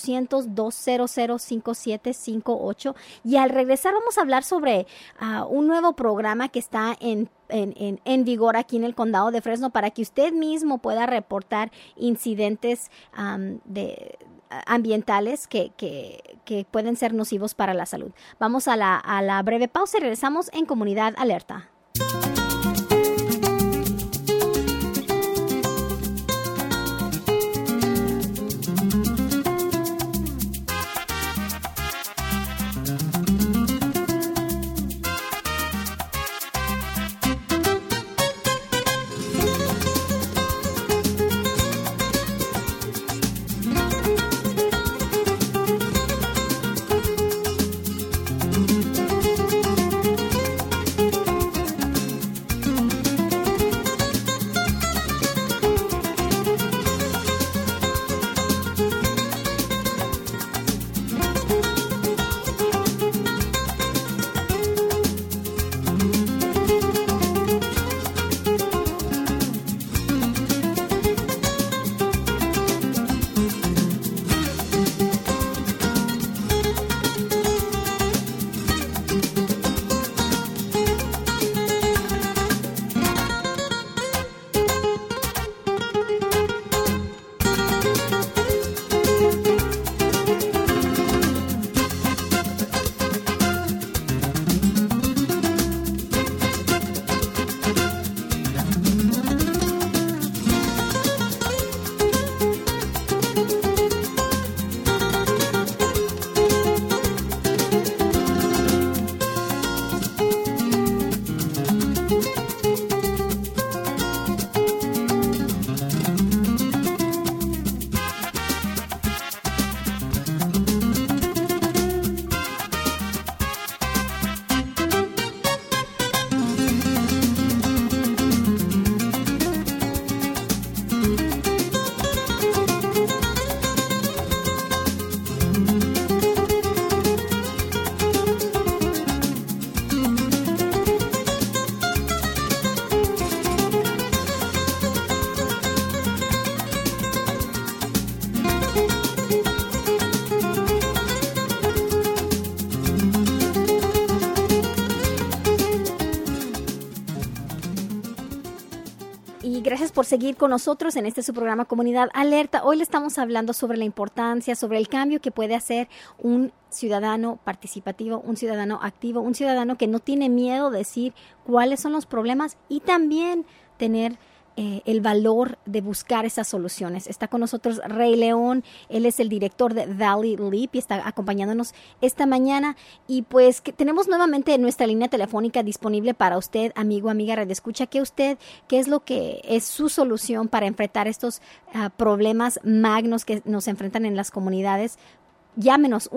1-800-200-5758. Y al regresar vamos a hablar sobre un nuevo programa que está en vigor aquí en el condado de Fresno, para que usted mismo pueda reportar incidentes ambientales que pueden ser nocivos para la salud. Vamos a la breve pausa y regresamos en Comunidad Alerta. por seguir con nosotros en este su programa Comunidad Alerta. Hoy le estamos hablando sobre la importancia, sobre el cambio que puede hacer un ciudadano participativo, un ciudadano activo, un ciudadano que no tiene miedo de decir cuáles son los problemas y también tener el valor de buscar esas soluciones. Está con nosotros Ray León, él es el director de Valley Leap y está acompañándonos esta mañana. Y pues que tenemos nuevamente nuestra línea telefónica disponible para usted, amigo, amiga, redescucha, qué es lo que es su solución para enfrentar estos problemas magnos que nos enfrentan en las comunidades. Llámenos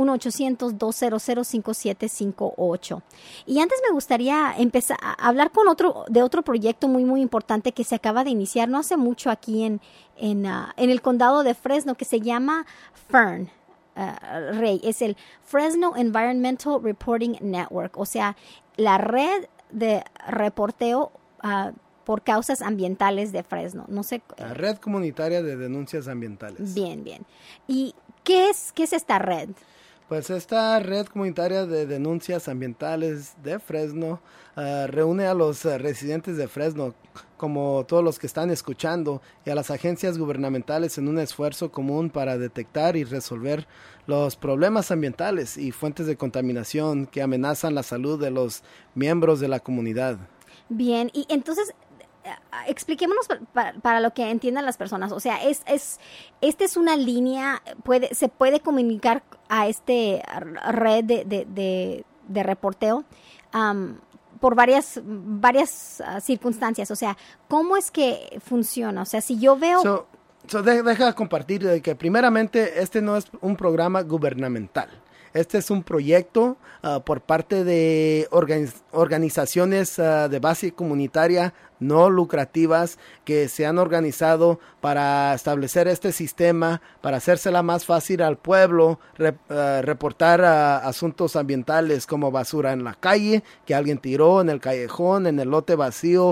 1-800-200-5758. Y antes me gustaría empezar a hablar de otro proyecto muy, muy importante que se acaba de iniciar no hace mucho aquí en el condado de Fresno, que se llama FERN. Rey, es el Fresno Environmental Reporting Network, o sea, la red de reporteo por causas ambientales de Fresno. No sé. La red comunitaria de denuncias ambientales. Bien, bien. ¿Y qué es esta red? Pues esta red comunitaria de denuncias ambientales de Fresno reúne a los residentes de Fresno, como todos los que están escuchando, y a las agencias gubernamentales en un esfuerzo común para detectar y resolver los problemas ambientales y fuentes de contaminación que amenazan la salud de los miembros de la comunidad. Bien, y entonces expliquémonos para lo que entiendan las personas. O sea, esta es una línea, se puede comunicar a este red de reporteo por varias circunstancias. O sea, ¿cómo es que funciona? O sea, si yo veo... Deja compartir que primeramente este no es un programa gubernamental. Este es un proyecto por parte de organizaciones de base comunitaria no lucrativas que se han organizado para establecer este sistema, para hacérsela más fácil al pueblo, reportar asuntos ambientales como basura en la calle, que alguien tiró en el callejón, en el lote vacío.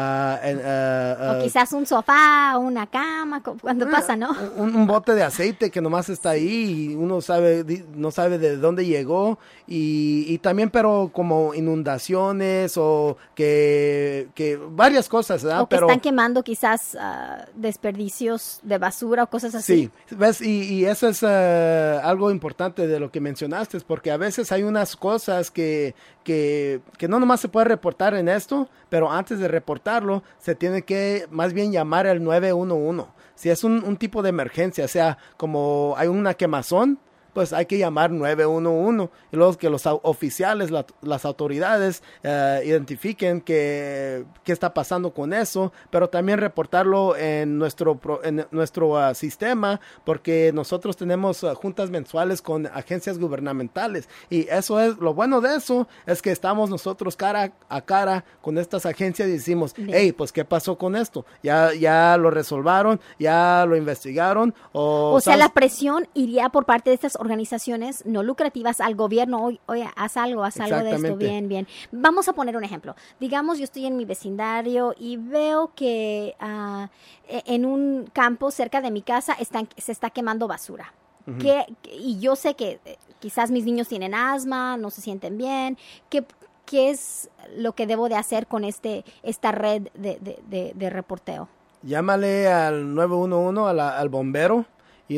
O quizás un sofá, una cama, cuando pasa, ¿no? Un bote de aceite que nomás está ahí y uno no sabe de dónde llegó. Y también, pero como inundaciones o que varias cosas, ¿verdad? O que están quemando quizás desperdicios de basura o cosas así. Sí, ¿ves? Y eso es algo importante de lo que mencionaste, porque a veces hay unas cosas que no nomás se puede reportar en esto, pero antes de reportarlo se tiene que más bien llamar al 911. Si es un tipo de emergencia, o sea, como hay una quemazón, pues hay que llamar 911 y luego que los oficiales, las autoridades identifiquen qué está pasando con eso, pero también reportarlo en nuestro sistema, porque nosotros tenemos juntas mensuales con agencias gubernamentales y eso es, lo bueno de eso es que estamos nosotros cara a cara con estas agencias y decimos, hey, pues ¿qué pasó con esto? Ya lo resolvaron, ya lo investigaron. O sea, la presión iría por parte de estas organizaciones no lucrativas al gobierno. Oye, haz algo de esto, bien. Vamos a poner un ejemplo. Digamos, yo estoy en mi vecindario y veo que en un campo cerca de mi casa se está quemando basura. Uh-huh. Y yo sé que quizás mis niños tienen asma, no se sienten bien. ¿Qué es lo que debo de hacer con esta red de reporteo? Llámale al 911, al bombero, y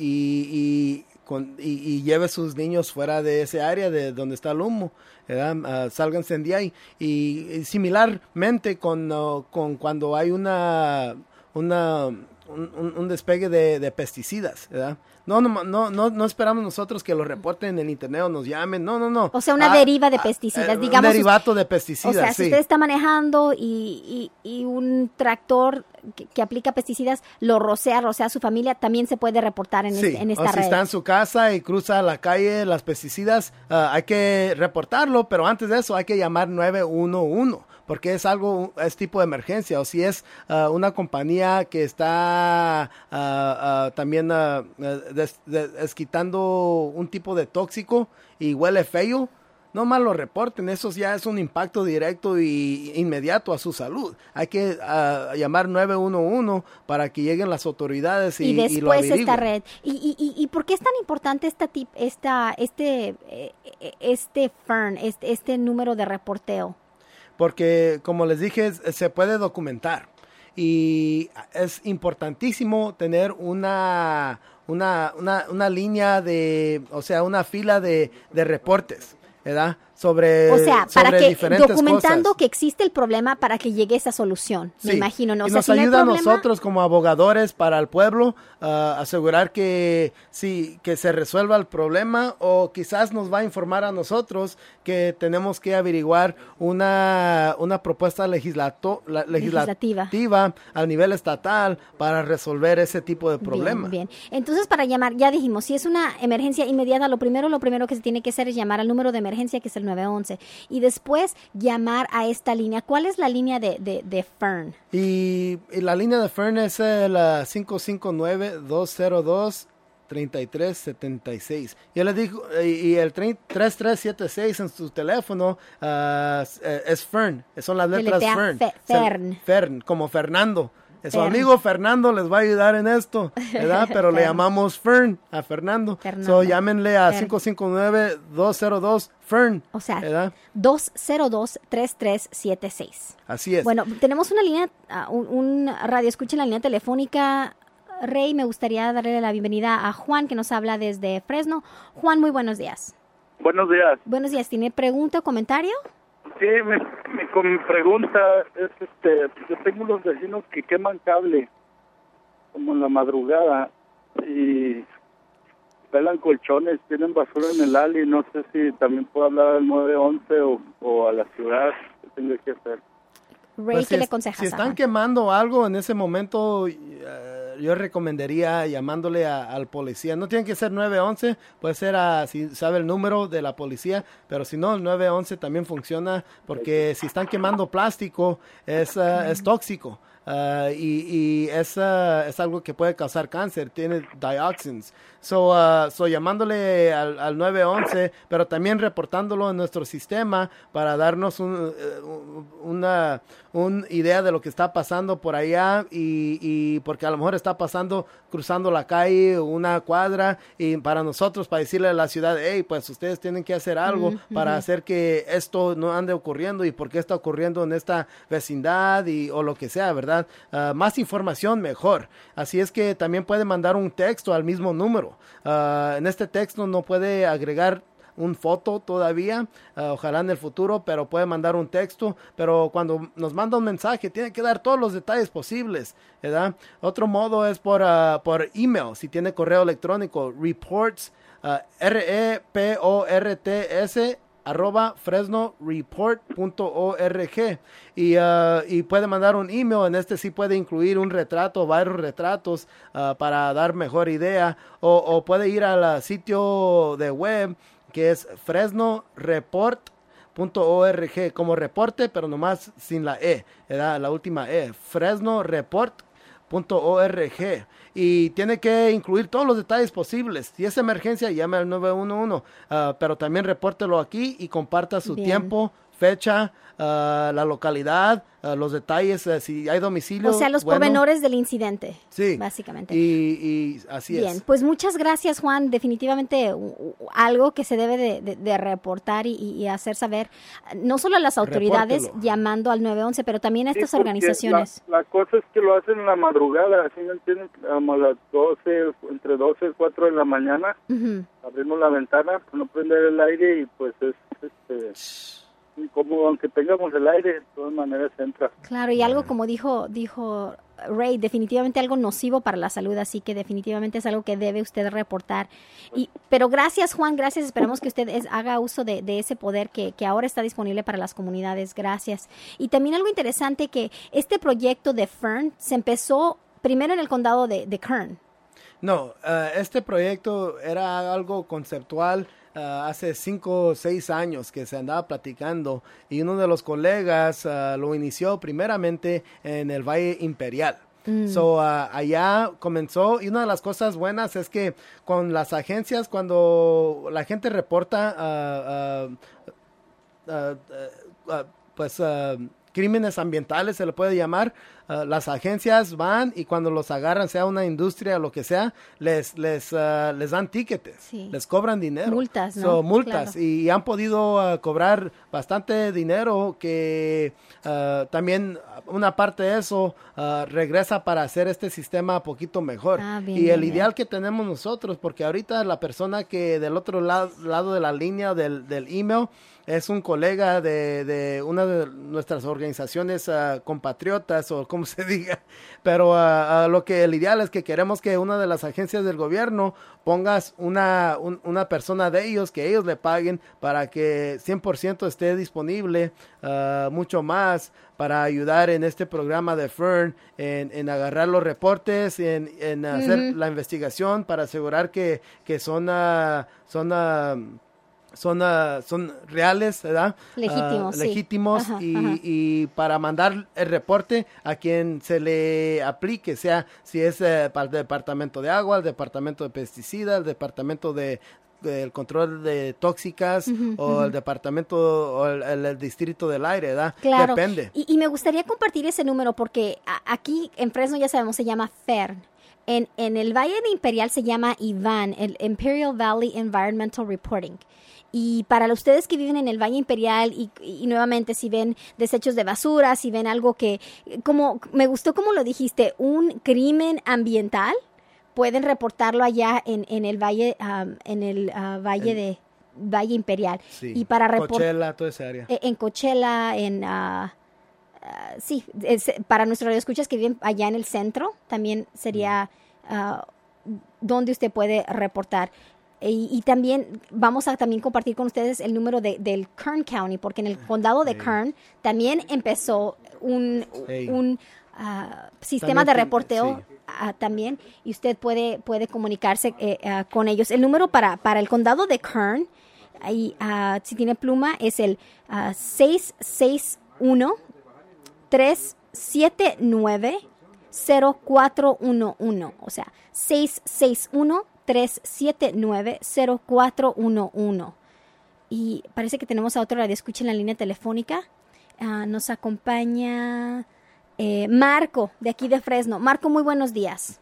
lleve sus niños fuera de ese área de donde está el humo, sálganse de ahí. Y similarmente con cuando hay un despegue de pesticidas, ¿verdad? No esperamos nosotros que lo reporten en el internet o nos llamen, no. O sea, una deriva de pesticidas, digamos. Un derivato de pesticidas, o sea, sí. Si usted está manejando y un tractor que aplica pesticidas lo rocea a su familia, también se puede reportar en esta red. Si está en su casa y cruza la calle las pesticidas, hay que reportarlo, pero antes de eso hay que llamar 911. Porque es tipo de emergencia, o si es una compañía que está también desquitando un tipo de tóxico y huele feo, no más lo reporten, eso ya es un impacto directo y inmediato a su salud. Hay que llamar 911 para que lleguen las autoridades y después lo averigüen. Esta red. ¿Y por qué es tan importante este FERN, este número de reporteo? Porque, como les dije, se puede documentar. y es importantísimo tener una línea una fila de reportes, ¿verdad? Sobre para que diferentes documentando cosas. que existe el problema para que llegue esa solución, me imagino, ¿no? Y nos ayuda a nosotros como abogadores para el pueblo asegurar que se resuelva el problema, o quizás nos va a informar a nosotros que tenemos que averiguar una propuesta legislativa a nivel estatal para resolver ese tipo de problema. Bien. Entonces, para llamar, ya dijimos, si es una emergencia inmediata, lo primero que se tiene que hacer es llamar al número de emergencia, que es el 911, y después llamar a esta línea. ¿Cuál es la línea de Fern? Y la línea de Fern es el 559-202-3376. Yo le digo, y el 3376 en su teléfono es Fern. Son las letras Fern. Fern, como Fernando. Su amigo Fernando les va a ayudar en esto, ¿verdad? Pero le llamamos Fern a Fernando. So, llámenle a 559-202-FERN. O sea, ¿verdad? 202-3376. Así es. Bueno, tenemos una línea, un radio escucha en la línea telefónica. Rey, me gustaría darle la bienvenida a Juan, que nos habla desde Fresno. Juan, muy buenos días. Buenos días. Buenos días. ¿Tiene pregunta o comentario? Sí, mi pregunta es, yo tengo unos vecinos que queman cable como en la madrugada y pelan colchones, tienen basura en el alley. No sé si también puedo hablar al 911 o a la ciudad. ¿Qué tengo que hacer? Ray, Pues ¿qué le aconsejas? Si están quemando algo en ese momento, yo recomendaría llamándole al policía. No tiene que ser 911, puede ser si sabe el número de la policía, pero si no, el 911 también funciona, porque si están quemando plástico es tóxico. Y es algo que puede causar cáncer, tiene dioxins. So llamándole al 911, pero también reportándolo en nuestro sistema para darnos una idea de lo que está pasando por allá, y porque a lo mejor está pasando cruzando la calle, una cuadra, y para nosotros, para decirle a la ciudad, hey, pues ustedes tienen que hacer algo para hacer que esto no ande ocurriendo, y por qué está ocurriendo en esta vecindad, o lo que sea, ¿verdad? Más información, mejor. Así es que también puede mandar un texto al mismo número. En este texto no puede agregar un foto todavía, ojalá en el futuro, pero puede mandar un texto. Pero cuando nos manda un mensaje tiene que dar todos los detalles posibles, ¿verdad? Otro modo es por email, si tiene correo electrónico, reports, reports @fresnoreport.org, y puede mandar un email. En este sí puede incluir un retrato, varios retratos, para dar mejor idea, o puede ir al sitio de web que es fresnoreport.org, como reporte pero nomás sin la ¿verdad? La última fresnoreport.org, y tiene que incluir todos los detalles posibles. Si es emergencia, llame al 911, pero también repórtelo aquí y comparta su tiempo, fecha, la localidad, los detalles, si hay domicilio. O sea, los pormenores del incidente. Sí. Básicamente. Y así es. Bien, pues muchas gracias, Juan. Definitivamente algo que se debe de reportar y hacer saber, no solo a las autoridades llamando al 911, pero también a estas organizaciones. La cosa es que lo hacen en la madrugada, ¿sí me entienden? Como a las 12, entre 12 y 4 de la mañana, abrimos la ventana, pues no prender el aire, y pues es como aunque tengamos el aire, de todas maneras entra. Claro, y algo como dijo Ray, definitivamente algo nocivo para la salud, así que definitivamente es algo que debe usted reportar. Pero gracias, Juan, gracias. Esperamos que usted haga uso de ese poder que ahora está disponible para las comunidades. Gracias. Y también algo interesante, que este proyecto de Fern se empezó primero en el condado de Kern. No, este proyecto era algo conceptual. Hace 5 o 6 años que se andaba platicando, y uno de los colegas lo inició primeramente en el Valle Imperial. Allá comenzó, y una de las cosas buenas es que con las agencias, cuando la gente reporta crímenes ambientales, se le puede llamar, las agencias van y cuando los agarran, sea una industria o lo que sea, les dan tickets, Sí. les cobran dinero. Multas, ¿no? Multas, Claro. y han podido cobrar bastante dinero que también una parte de eso regresa para hacer este sistema un poquito mejor. Bien, y el bien, ideal que tenemos nosotros, porque ahorita la persona que del otro lado de la línea del email es un colega de una de nuestras organizaciones compatriotas, o como se diga, pero lo que el ideal es que queremos que una de las agencias del gobierno pongas una persona de ellos, que ellos le paguen para que 100% esté disponible, mucho más para ayudar en este programa de Fern, en agarrar los reportes, en hacer la investigación para asegurar que son reales, ¿verdad? Legítimos, sí. Legítimos. Ajá, y para mandar el reporte a quien se le aplique, sea si es para el Departamento de Agua, el Departamento de Pesticidas, el Departamento del control de tóxicas, o el departamento o el distrito del aire, ¿verdad? Claro. Depende. Y me gustaría compartir ese número porque aquí en Fresno ya sabemos, se llama FERN. En el Valle de Imperial se llama IVAN, el Imperial Valley Environmental Reporting. Y para ustedes que viven en el Valle Imperial y nuevamente si ven desechos de basura, si ven algo que, como me gustó como lo dijiste, un crimen ambiental, pueden reportarlo allá en el Valle, Valle Imperial. Sí. Y para Coachella, toda esa área. En Coachella, sí, para nuestros radioescuchas que viven allá en el centro, también sería donde usted puede reportar. Y también vamos a también compartir con ustedes el número del Kern County, porque en el condado de Kern también empezó un sistema de reporteo también, y usted puede comunicarse con ellos. El número para el condado de Kern, si tiene pluma, es el 661-379-0411. O sea, 661-379-0411. Y parece que tenemos a otro radioescucha en la línea telefónica. Nos acompaña Marco, de aquí de Fresno. Marco, muy buenos días.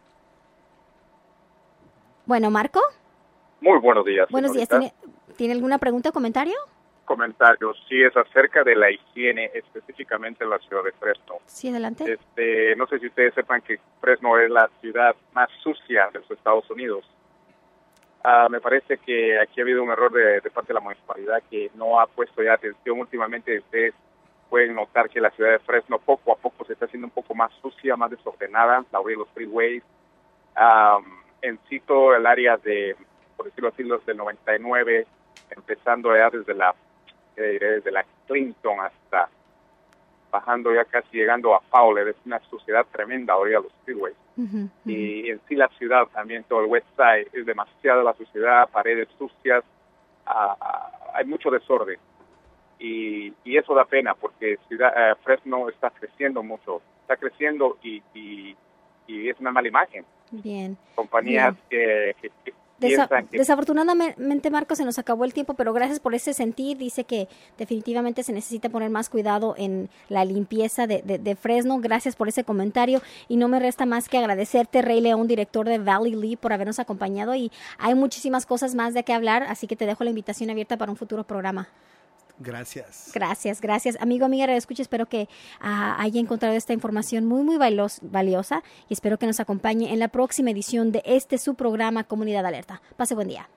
Bueno, Marco. Muy buenos días. Buenos días. ¿Tiene alguna pregunta o comentario? Comentarios, sí, es acerca de la higiene, específicamente en la ciudad de Fresno. Sí, adelante. No sé si ustedes sepan que Fresno es la ciudad más sucia de los Estados Unidos. Me parece que aquí ha habido un error de parte de la municipalidad que no ha puesto ya atención. Últimamente ustedes pueden notar que la ciudad de Fresno poco a poco se está haciendo un poco más sucia, más desordenada, la orilla de los freeways. En sí todo el área de, por decirlo así, los del 99, empezando ya desde la Clinton hasta bajando ya casi llegando a Fowler, es una suciedad tremenda hoy a los freeways. Y en sí la ciudad también, todo el west side, es demasiada la suciedad, paredes sucias, hay mucho desorden. Y eso da pena porque Fresno está creciendo mucho, y es una mala imagen. Bien. Compañías bien. que piensan que... Desafortunadamente, Marco, se nos acabó el tiempo, pero gracias por ese sentir. Dice que definitivamente se necesita poner más cuidado en la limpieza de Fresno. Gracias por ese comentario y no me resta más que agradecerte, Rey León, director de Valley Lee, por habernos acompañado, y hay muchísimas cosas más de qué hablar, así que te dejo la invitación abierta para un futuro programa. Gracias. Gracias. Amiga, escucha, espero que haya encontrado esta información muy valiosa y espero que nos acompañe en la próxima edición de su programa Comunidad Alerta. Pase buen día.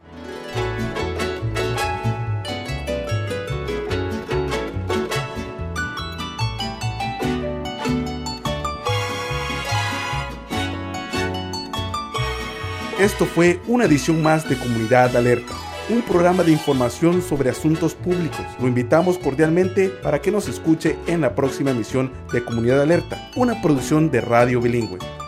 Esto fue una edición más de Comunidad Alerta, un programa de información sobre asuntos públicos. Lo invitamos cordialmente para que nos escuche en la próxima emisión de Comunidad Alerta, una producción de Radio Bilingüe.